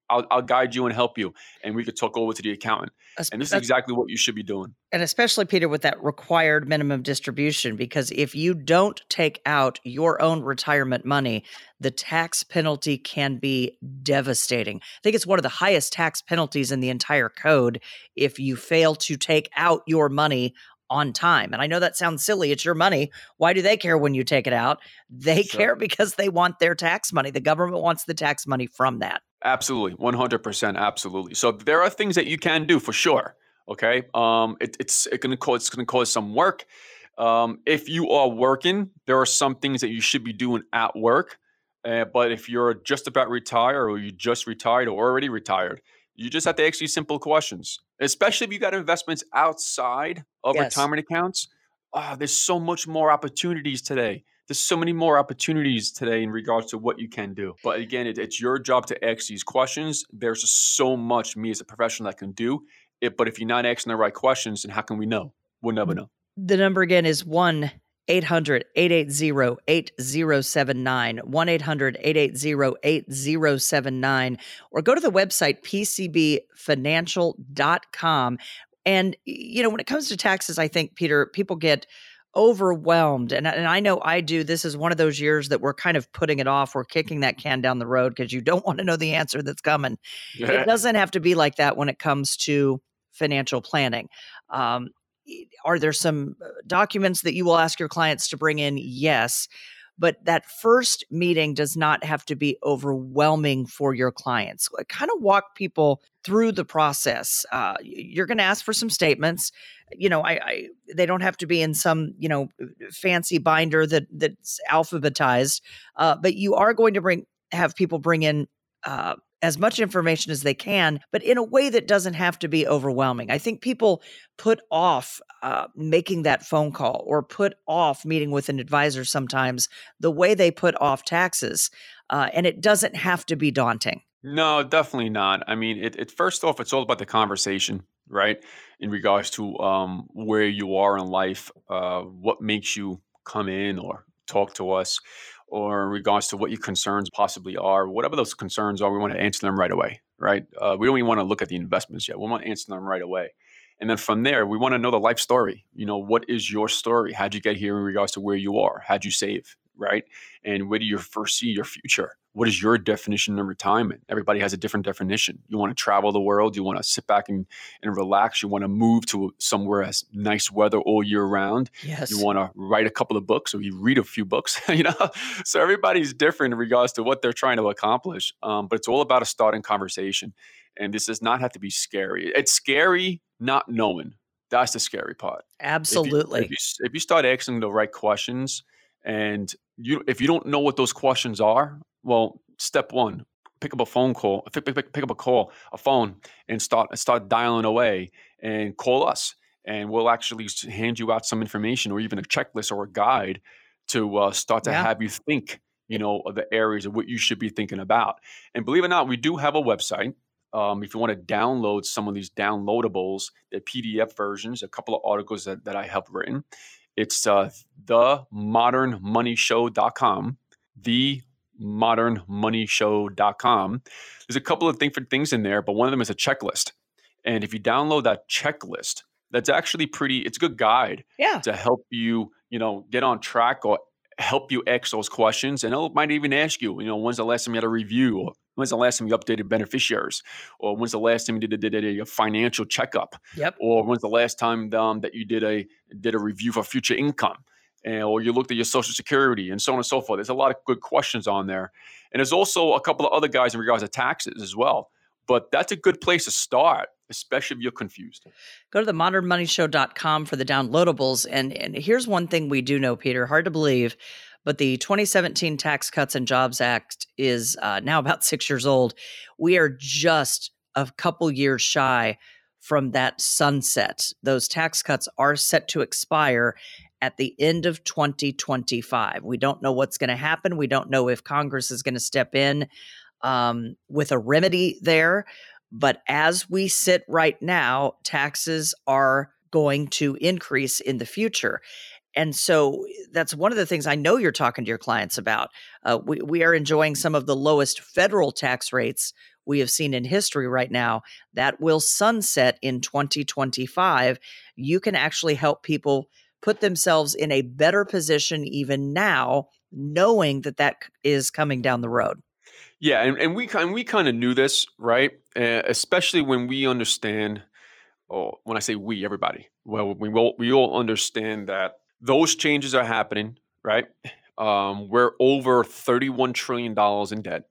I'll, I'll guide you and help you, and we could talk over to the accountant. That's- And this is that's- exactly what you should be doing. And especially, Peter, with that required minimum distribution, because if you don't take out your own retirement money, the tax penalty can be devastating. I think it's one of the highest tax penalties in the entire code if you fail to take out your money on time. And I know that sounds silly. It's your money. Why do they care when you take it out? They Sure. care because they want their tax money. The government wants the tax money from that. Absolutely, one hundred percent, absolutely. So there are things that you can do for sure. Okay, um, it, it's it gonna cause it's gonna cause some work. Um, if you are working, there are some things that you should be doing at work. Uh, but if you're just about retire, or you just retired, or already retired, you just have to ask these simple questions. Especially if you got investments outside of Yes. retirement accounts. Ah, there's so much more opportunities today. There's so many more opportunities today in regards to what you can do. But again, it, it's your job to ask these questions. There's just so much me as a professional that can do it. But if you're not asking the right questions, then how can we know? We'll never know. The number again is one eight hundred eight eight zero eight zero seven nine, one eight hundred eight eight zero eight zero seven nine, or go to the website p c b financial dot com. And, you know, when it comes to taxes, I think, Peter, people get overwhelmed. And, and I know I do. This is one of those years that we're kind of putting it off. We're kicking that can down the road because you don't want to know the answer that's coming. It doesn't have to be like that when it comes to financial planning. Um, are there some documents that you will ask your clients to bring in? Yes. But that first meeting does not have to be overwhelming for your clients. Kind of walk people through the process. Uh, you're going to ask for some statements. You know, I, I they don't have to be in some, you know, fancy binder that that's alphabetized. Uh, but you are going to bring have people bring in uh, as much information as they can, but in a way that doesn't have to be overwhelming. I think people put off uh, making that phone call or put off meeting with an advisor sometimes the way they put off taxes. Uh, and it doesn't have to be daunting. No, definitely not. I mean, it, it first off, it's all about the conversation, right? In regards to um, where you are in life, uh, what makes you come in or talk to us, or in regards to what your concerns possibly are, whatever those concerns are, we want to answer them right away, right? Uh, we don't even want to look at the investments yet. We want to answer them right away. And then from there, we want to know the life story. You know, what is your story? How'd you get here in regards to where you are? How'd you save, right? And where do you foresee your future? What is your definition of retirement? Everybody has a different definition. You want to travel the world. You want to sit back and, and relax. You want to move to somewhere as nice weather all year round. Yes. You want to write a couple of books, or you read a few books, you know? So everybody's different in regards to what they're trying to accomplish. Um, but it's all about a starting conversation. And this does not have to be scary. It's scary not knowing. That's the scary part. Absolutely. If you, if you, if you start asking the right questions, and you, if you don't know what those questions are, well, step one, pick up a phone call, pick, pick, pick up a call, a phone, and start start dialing away, and call us, and we'll actually hand you out some information, or even a checklist or a guide to uh, start to Yeah. have you think, you know, of the areas of what you should be thinking about. And believe it or not, we do have a website. Um, if you want to download some of these downloadables, the P D F versions, a couple of articles that, that I have written, it's uh, the modern money show dot com, the modern money show dot com. There's a couple of different things in there, but one of them is a checklist. And if you download that checklist, that's actually pretty, it's a good guide Yeah. to help you, you know, get on track, or help you ask those questions. And it might even ask you, you know, when's the last time you had a review, or when's the last time you updated beneficiaries, or when's the last time you did, did, did a financial checkup, Yep. or when's the last time um, that you did a did a review for future income, and, or you looked at your Social Security, and so on and so forth. There's a lot of good questions on there. And there's also a couple of other guys in regards to taxes as well. But that's a good place to start, especially if you're confused. Go to the modern money show dot com for the downloadables. And, and here's one thing we do know, Peter, hard to believe, but the twenty seventeen Tax Cuts and Jobs Act is uh, now about six years old. We are just a couple years shy from that sunset. Those tax cuts are set to expire at the end of twenty twenty-five. We don't know what's going to happen. We don't know if Congress is going to step in um, with a remedy there. But as we sit right now, taxes are going to increase in the future. And so that's one of the things I know you're talking to your clients about. Uh, we, we are enjoying some of the lowest federal tax rates we have seen in history right now, that will sunset in twenty twenty-five. You can actually help people put themselves in a better position even now, knowing that that is coming down the road. Yeah, and, and we kind we kind of knew this, right? Uh, especially when we understand, oh, when I say we, everybody, well, we all, we all understand that those changes are happening, right? Um, we're over thirty-one trillion dollars in debt,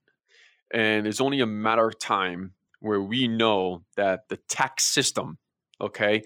and it's only a matter of time where we know that the tax system, okay,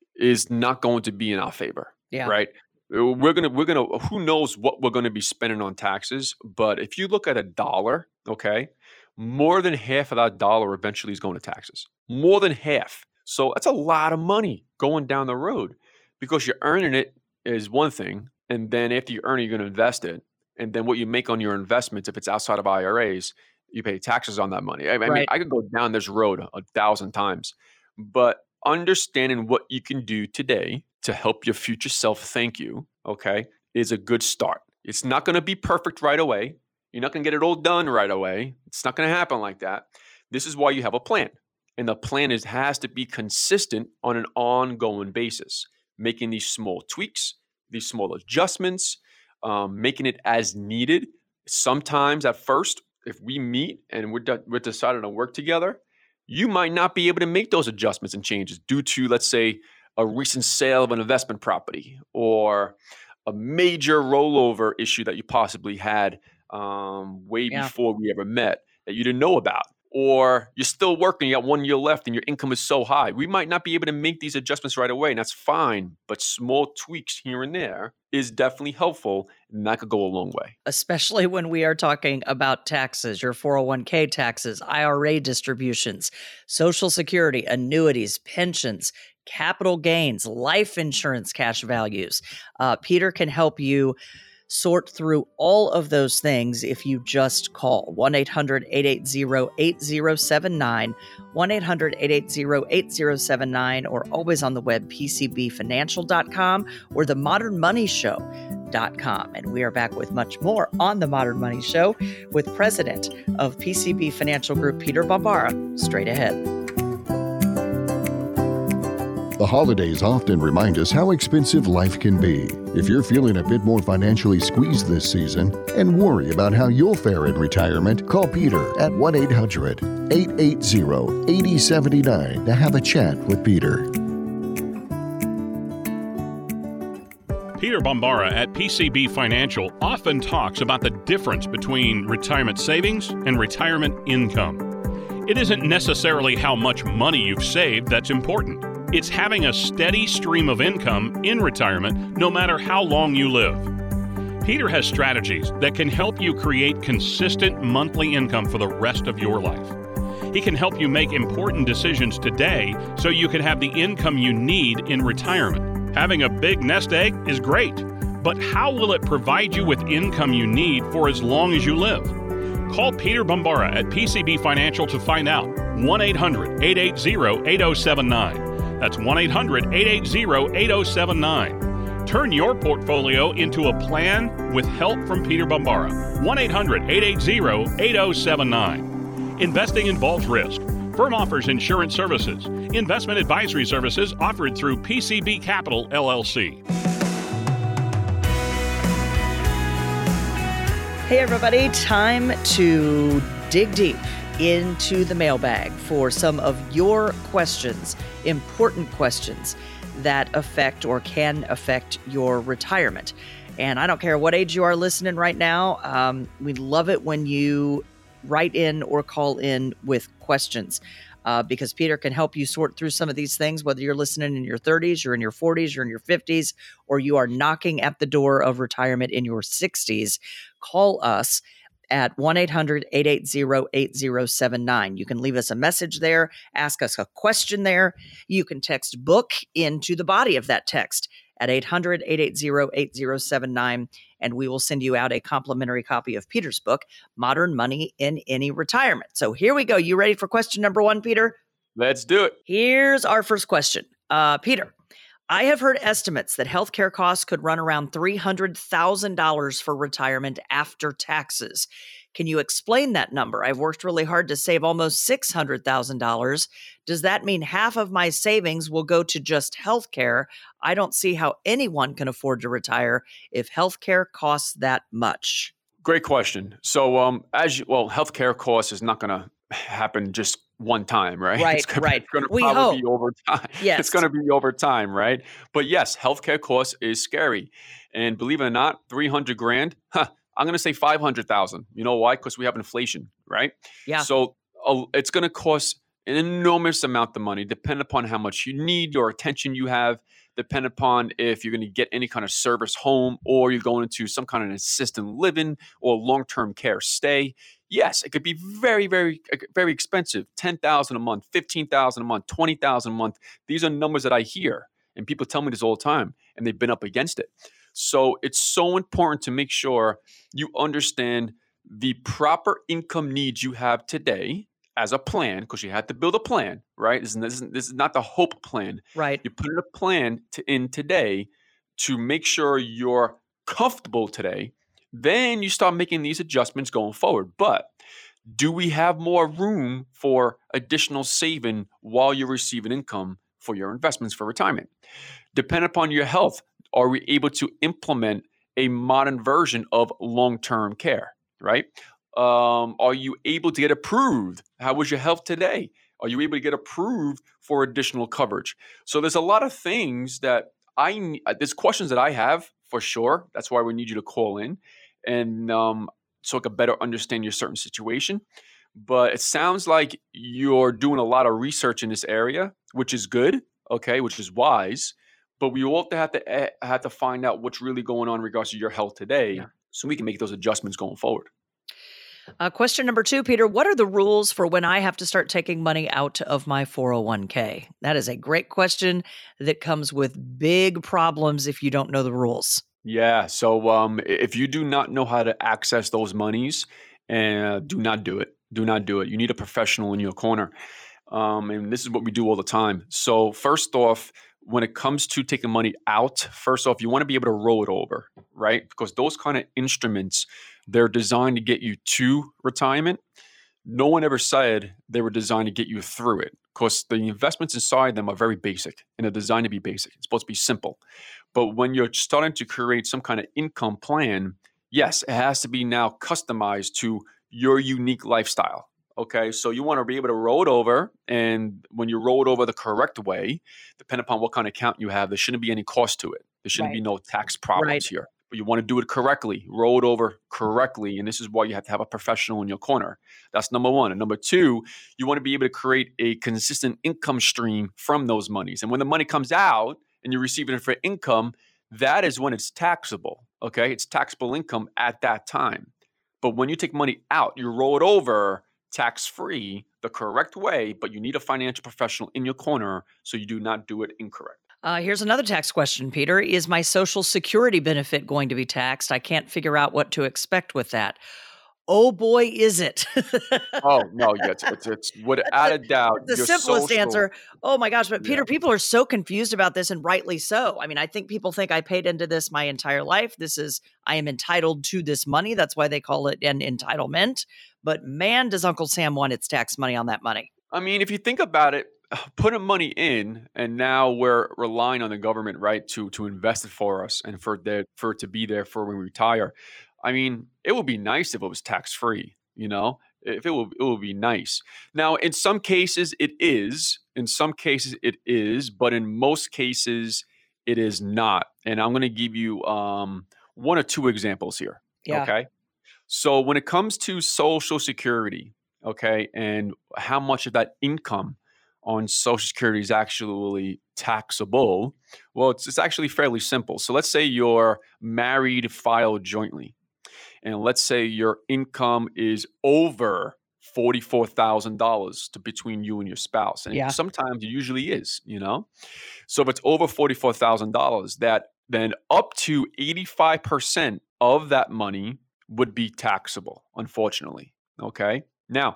is not going to be in our favor, Yeah. right? We're gonna we're gonna who knows what we're gonna be spending on taxes, but if you look at a dollar, okay, more than half of that dollar eventually is going to taxes. More than half. So that's a lot of money going down the road, because you're earning it is one thing, and then after you earn it, you're going to invest it, and then what you make on your investments, if it's outside of I R As, you pay taxes on that money. I, I mean, Right. I could go down this road a thousand times, but understanding what you can do today to help your future self thank you, okay, is a good start. It's not going to be perfect right away. You're not going to get it all done right away. It's not going to happen like that. This is why you have a plan. And the plan is has to be consistent on an ongoing basis, making these small tweaks, these small adjustments, um, making it as needed. Sometimes at first, if we meet and we're, de- we're deciding to work together, you might not be able to make those adjustments and changes due to, let's say, a recent sale of an investment property or a major rollover issue that you possibly had um, way Yeah. before we ever met that you didn't know about. Or you're still working, you got one year left and your income is so high. We might not be able to make these adjustments right away, and that's fine. But small tweaks here and there is definitely helpful, and that could go a long way. Especially when we are talking about taxes, your four oh one k taxes, I R A distributions, Social Security, annuities, pensions, capital gains, life insurance cash values. Uh, Peter can help you sort through all of those things if you just call one eight hundred eight eight zero eight zero seven nine, one eight hundred eight eight zero eight zero seven nine, or always on the web, p c b financial dot com or the modern money show dot com. And we are back with much more on The Modern Money Show with President of P C B Financial Group, Peter Bambara, straight ahead. The holidays often remind us how expensive life can be. If you're feeling a bit more financially squeezed this season and worry about how you'll fare in retirement, call Peter at one eight hundred eight eight zero eight zero seven nine to have a chat with Peter. Peter Bambara at P C B Financial often talks about the difference between retirement savings and retirement income. It isn't necessarily how much money you've saved that's important. It's having a steady stream of income in retirement no matter how long you live. Peter has strategies that can help you create consistent monthly income for the rest of your life. He can help you make important decisions today so you can have the income you need in retirement. Having a big nest egg is great, but how will it provide you with income you need for as long as you live? Call Peter Bambara at P C B Financial to find out. one eight hundred eight eight zero eight zero seven nine. That's one eight hundred eight eight zero eight zero seven nine. Turn your portfolio into a plan with help from Peter Bambara. one eight hundred eight eight zero eight zero seven nine. Investing involves risk. Firm offers insurance services. Investment advisory services offered through P C B Capital, L L C. Hey, everybody. Time to dig deep into the mailbag for some of your questions, important questions that affect or can affect your retirement. And I don't care what age you are listening right now. Um, we love it when you write in or call in with questions uh, because Peter can help you sort through some of these things, whether you're listening in your thirties, you're in your forties, you're in your fifties, or you are knocking at the door of retirement in your sixties. Call us at one eight hundred eight eight zero eight zero seven nine. You can leave us a message there, ask us a question there. You can text book into the body of that text at eight hundred eight eight zero eight zero seven nine, and we will send you out a complimentary copy of Peter's book, Modern Money in Any Retirement. So here we go. You ready for question number one, Peter? Let's do it. Here's our first question. Uh, Peter, I have heard estimates that healthcare costs could run around three hundred thousand dollars for retirement after taxes. Can you explain that number? I've worked really hard to save almost six hundred thousand dollars. Does that mean half of my savings will go to just healthcare? I don't see how anyone can afford to retire if healthcare costs that much. Great question. So, um, as you, well, healthcare costs is not going to happen just one time, right? Right, It's gonna, right. It's going to We probably hope. be over time. Yes. It's going to be over time, right? But yes, healthcare costs is scary, and believe it or not, three hundred grand. Huh, I'm going to say five hundred thousand. You know why? Because we have inflation, right? Yeah. So uh, it's going to cost an enormous amount of money, depending upon how much you need or attention you have, depend upon if you're going to get any kind of service home or you're going into some kind of assisted living or long-term care stay. Yes, it could be very, very, very expensive. ten thousand dollars a month, fifteen thousand dollars a month, twenty thousand dollars a month. These are numbers that I hear, and people tell me this all the time, and they've been up against it. So it's so important to make sure you understand the proper income needs you have today as a plan, because you have to build a plan, right? This is, this, is, this is not the hope plan. Right. You put in a plan to, in today to make sure you're comfortable today. Then you start making these adjustments going forward. But do we have more room for additional saving while you're receiving income for your investments for retirement? Depending upon your health, are we able to implement a modern version of long-term care, right? Um, are you able to get approved? How was your health today? Are you able to get approved for additional coverage? So there's a lot of things that I, there's questions that I have for sure. That's why we need you to call in and um, so I can better understand your certain situation. But it sounds like you're doing a lot of research in this area, which is good, okay, which is wise. But we also have to have to find out what's really going on in regards to your health today, yeah, so we can make those adjustments going forward. Uh, question number two, Peter, what are the rules for when I have to start taking money out of my four oh one k? That is a great question that comes with big problems if you don't know the rules. Yeah. So um, if you do not know how to access those monies, uh, do not do it. Do not do it. You need a professional in your corner. Um, and this is what we do all the time. So first off, when it comes to taking money out, first off, you want to be able to roll it over, right? Because those kind of instruments, they're designed to get you to retirement. No one ever said they were designed to get you through it, because the investments inside them are very basic and they're designed to be basic. It's supposed to be simple. But when you're starting to create some kind of income plan, yes, it has to be now customized to your unique lifestyle. Okay, so you want to be able to roll it over, and when you roll it over the correct way, depending upon what kind of account you have, there shouldn't be any cost to it. There shouldn't Right. be no tax problems Right. here. But you want to do it correctly, roll it over correctly, and this is why you have to have a professional in your corner. That's number one. And number two, you want to be able to create a consistent income stream from those monies. And when the money comes out and you're receiving it for income, that is when it's taxable. Okay, it's taxable income at that time. But when you take money out, you roll it over tax-free the correct way, but you need a financial professional in your corner so you do not do it incorrect. Uh, here's another tax question, Peter. Is my Social Security benefit going to be taxed? I can't figure out what to expect with that. Oh boy, is it. Oh, no, yeah, it's, it's, it's without a doubt. The your simplest social- answer. Oh my gosh. But Peter, Yeah. people are so confused about this, and rightly so. I mean, I think people think I paid into this my entire life. This is, I am entitled to this money. That's why they call it an entitlement. But man, does Uncle Sam want its tax money on that money. I mean, if you think about it, putting money in, and now we're relying on the government, right, to to invest it for us and for there for it to be there for when we retire. I mean, it would be nice if it was tax free. You know, if it would, it would be nice. Now, in some cases, it is. In some cases, it is, but in most cases, it is not. And I'm going to give you um, one or two examples here. Yeah. Okay. So when it comes to Social Security, okay, and how much of that income on Social Security is actually taxable, well, it's, it's actually fairly simple. So let's say you're married, filed jointly, and let's say your income is over forty-four thousand dollars to between you and your spouse. And Yeah. sometimes it usually is, you know? So if it's over forty-four thousand dollars, that then up to eighty-five percent of that money would be taxable, unfortunately. Okay. Now,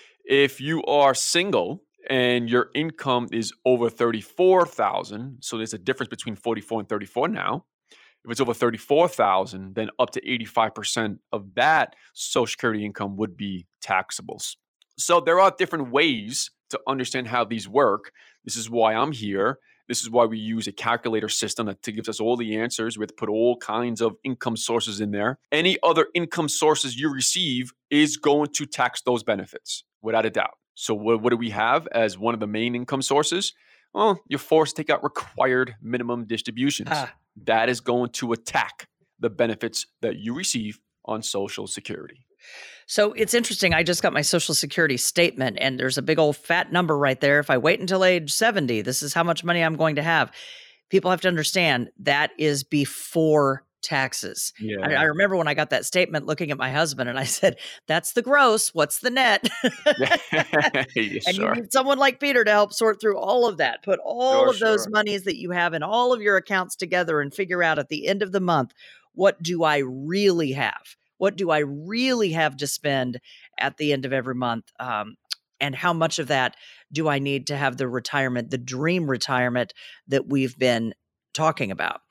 if you are single and your income is over thirty-four thousand, so there's a difference between forty-four and thirty-four now, If it's over thirty-four thousand, then up to eighty-five percent of that Social Security income would be taxable. So there are different ways to understand how these work. This is why I'm here. This is why we use a calculator system that gives us all the answers. We have to put all kinds of income sources in there. Any other income sources you receive is going to tax those benefits, without a doubt. So what, what do we have as one of the main income sources? Well, you're forced to take out required minimum distributions. Ah. That is going to attack the benefits that you receive on Social Security. So it's interesting. I just got my Social Security statement, and there's a big old fat number right there. If I wait until age seventy, this is how much money I'm going to have. People have to understand that is before taxes. Yeah. I, I remember when I got that statement looking at my husband, and I said, that's the gross. What's the net? yeah, and sure. you need someone like Peter to help sort through all of that. Put all sure, of those sure. monies that you have in all of your accounts together and figure out at the end of the month, what do I really have? What do I really have to spend at the end of every month? Um, and how much of that do I need to have the retirement, the dream retirement that we've been talking about?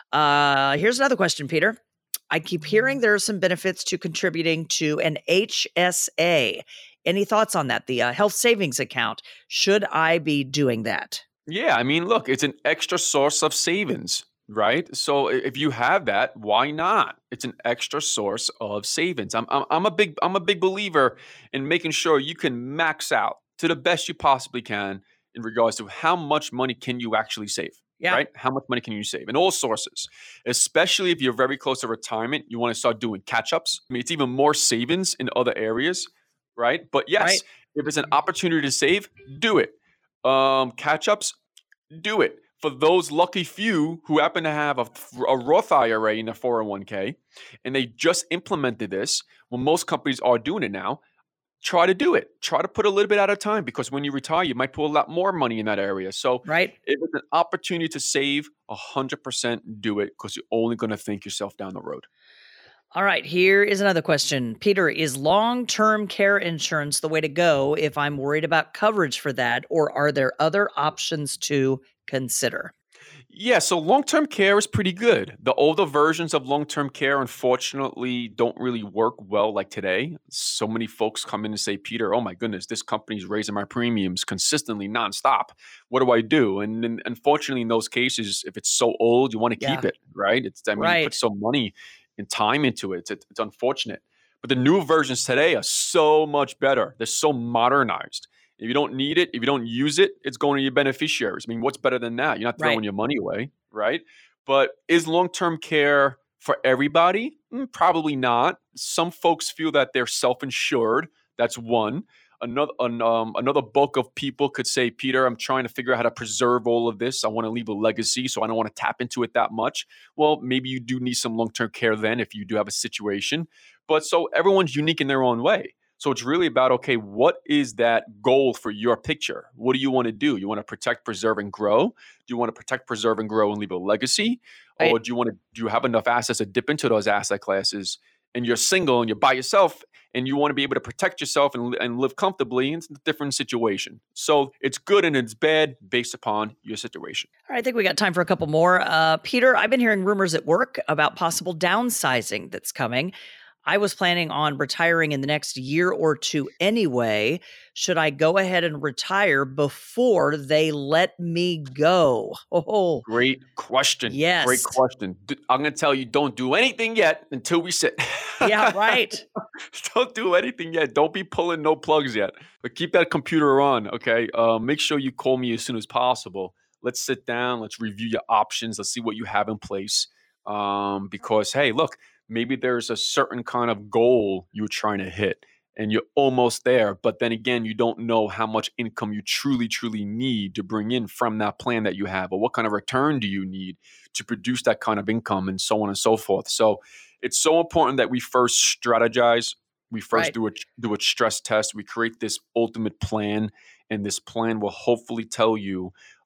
Uh, here's another question, Peter. I keep hearing there are some benefits to contributing to an H S A. Any thoughts on that? The uh, health savings account. Should I be doing that? Yeah, I mean, look, it's an extra source of savings. Right. So if you have that, why not? It's an extra source of savings. I'm, I'm I'm a big I'm a big believer in making sure you can max out to the best you possibly can in regards to how much money can you actually save. Yeah. Right. How much money can you save in all sources, especially if you're very close to retirement. You want to start doing catch ups. I mean, it's even more savings in other areas. Right. But yes, right. If it's an opportunity to save, do it. Um, catch ups, do it. For those lucky few who happen to have a, a Roth I R A in their four oh one k and they just implemented this, well, most companies are doing it now, try to do it. Try to put a little bit at a time, because when you retire, you might put a lot more money in that area. So right. if it's an opportunity to save, one hundred percent do it, because you're only going to think yourself down the road. All right, here is another question. Peter, is long-term care insurance the way to go if I'm worried about coverage for that, or are there other options to consider? Yeah, so long-term care is pretty good. The older versions of long-term care, unfortunately, don't really work well like today. So many folks come in and say, Peter, oh my goodness, this company's raising my premiums consistently, nonstop. What do I do? And, and unfortunately, in those cases, if it's so old, you want to keep Yeah. it, right? It's I mean, Right. you put so money and time into it. It's, it's unfortunate. But the new versions today are so much better. They're so modernized. If you don't need it, if you don't use it, it's going to your beneficiaries. I mean, what's better than that? You're not throwing Right. your money away, right? But is long-term care for everybody? Mm, probably not. Some folks feel that they're self-insured. That's one. Another an, um, another bulk of people could say, Peter, I'm trying to figure out how to preserve all of this. I want to leave a legacy, so I don't want to tap into it that much. Well, maybe you do need some long-term care then if you do have a situation. But so everyone's unique in their own way. So it's really about, okay, what is that goal for your picture? What do you want to do? You want to protect, preserve, and grow? Do you want to protect, preserve, and grow and leave a legacy? Right. Or do you want to, do you have enough assets to dip into those asset classes, and you're single and you're by yourself and you want to be able to protect yourself and, and live comfortably? It's a different situation. So it's good and it's bad based upon your situation. All right, I think we got time for a couple more. Uh, Peter, I've been hearing rumors at work about possible downsizing that's coming. I was planning on retiring in the next year or two anyway. Should I go ahead and retire before they let me go? Oh, Great question. Yes. Great question. D- I'm going to tell you, don't do anything yet until we sit. Yeah, right. Don't do anything yet. Don't be pulling no plugs yet. But keep that computer on, okay? Uh, make sure you call me as soon as possible. Let's sit down. Let's review your options. Let's see what you have in place. Um, because, hey, look, maybe there's a certain kind of goal you're trying to hit and you're almost there. But then again, you don't know how much income you truly, truly need to bring in from that plan that you have, or what kind of return do you need to produce that kind of income, and so on and so forth. So it's so important that we first strategize. We first Right. do a do a stress test. We create this ultimate plan, and this plan will hopefully tell you,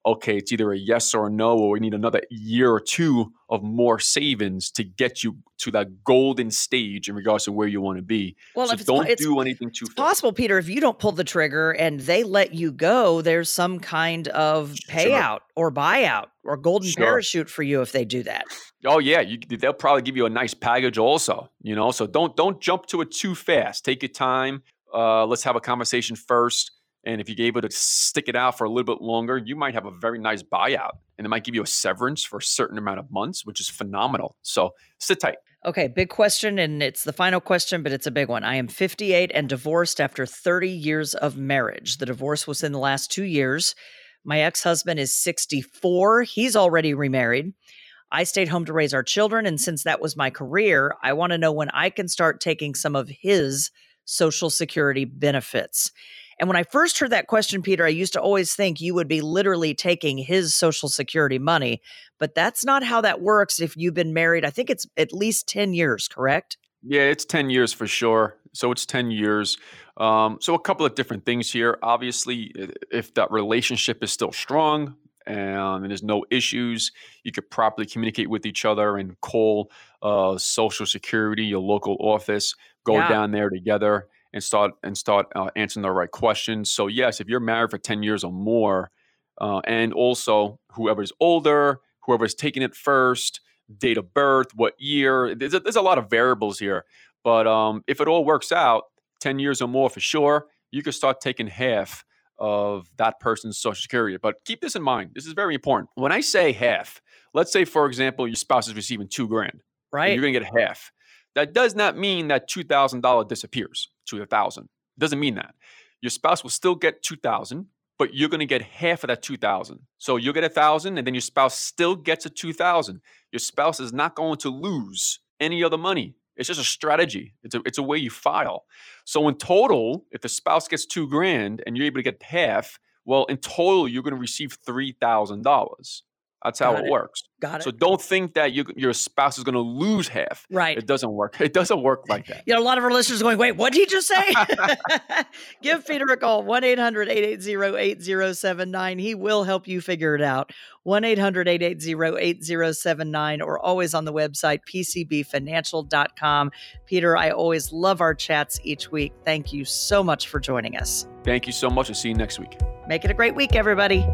okay, it's either a yes or a no, or we need another year or two of more savings to get you to that golden stage in regards to where you want to be. Well, so if it's, don't it's, do anything too it's fast. possible, Peter, if you don't pull the trigger and they let you go, there's some kind of payout or buyout or golden Sure. parachute for you if they do that. Oh yeah, you, they'll probably give you a nice package also. You know, so don't don't jump to it too fast. Take your time. Uh, let's have a conversation first. And if you're able to stick it out for a little bit longer, you might have a very nice buyout. And it might give you a severance for a certain amount of months, which is phenomenal. So sit tight. Okay, big question, and it's the final question, but it's a big one. I am fifty-eight and divorced after thirty years of marriage. The divorce was in the last two years. My ex-husband is sixty-four. He's already remarried. I stayed home to raise our children, and since that was my career, I want to know when I can start taking some of his Social Security benefits. And when I first heard that question, Peter, I used to always think you would be literally taking his Social Security money, but that's not how that works if you've been married. I think it's at least ten years, correct? Yeah, it's ten years for sure. So it's ten years. Um, so a couple of different things here. Obviously, if that relationship is still strong and there's no issues, you could properly communicate with each other and call uh, Social Security, your local office, go Yeah. down there together and start and start uh, answering the right questions. So yes, if you're married for ten years or more, uh, and also whoever's older, whoever's taking it first, date of birth, what year, there's a, there's a lot of variables here. But um, if it all works out, ten years or more for sure, you can start taking half of that person's Social Security. But keep this in mind. This is very important. When I say half, let's say, for example, your spouse is receiving two grand. and Right. You're going to get half. That does not mean that two thousand dollars disappears to one thousand dollars. It doesn't mean that. Your spouse will still get two thousand dollars, but you're going to get half of that two thousand dollars. So you'll get one thousand dollars, and then your spouse still gets a two thousand dollars. Your spouse is not going to lose any other money. It's just a strategy. It's a, it's a way you file. So in total, if the spouse gets two grand and you're able to get half, well, in total, you're going to receive three thousand dollars. That's how Got it it. works. Got it. So don't think that you, your spouse is going to lose half. Right. It doesn't work. It doesn't work like that. You know, a lot of our listeners are going, wait, what did he just say? Give Peter a call, one eight hundred eight eight zero eight zero seven nine. He will help you figure it out. one eight hundred eight eight zero eight zero seven nine, or always on the website, p c b financial dot com. Peter, I always love our chats each week. Thank you so much for joining us. Thank you so much. I'll see you next week. Make it a great week, everybody.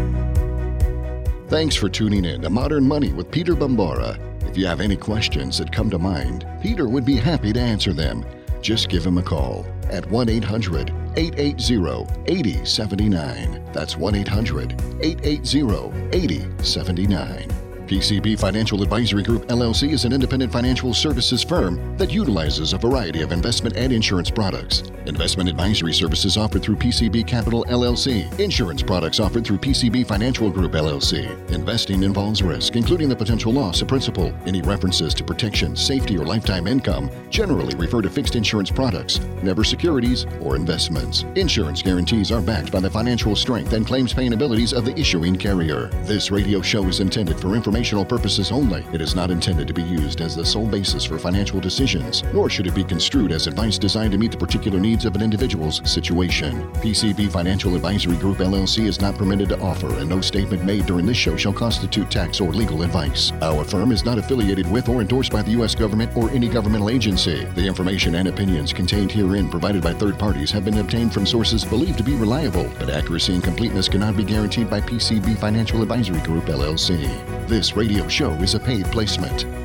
Thanks for tuning in to Modern Money with Peter Bambara. If you have any questions that come to mind, Peter would be happy to answer them. Just give him a call at one eight hundred eight eight zero eight zero seven nine. That's one eight hundred eight eight zero eight zero seven nine. P C B Financial Advisory Group, L L C is an independent financial services firm that utilizes a variety of investment and insurance products. Investment advisory services offered through P C B Capital, L L C. Insurance products offered through P C B Financial Group, L L C. Investing involves risk, including the potential loss of principal. Any references to protection, safety, or lifetime income generally refer to fixed insurance products, never securities or investments. Insurance guarantees are backed by the financial strength and claims-paying abilities of the issuing carrier. This radio show is intended for information informational purposes only. It is not intended to be used as the sole basis for financial decisions, nor should it be construed as advice designed to meet the particular needs of an individual's situation. P C B Financial Advisory Group, L L C is not permitted to offer, and no statement made during this show shall constitute tax or legal advice. Our firm is not affiliated with or endorsed by the U S government or any governmental agency. The information and opinions contained herein provided by third parties have been obtained from sources believed to be reliable, but accuracy and completeness cannot be guaranteed by P C B Financial Advisory Group, L L C. This radio show is a paid placement.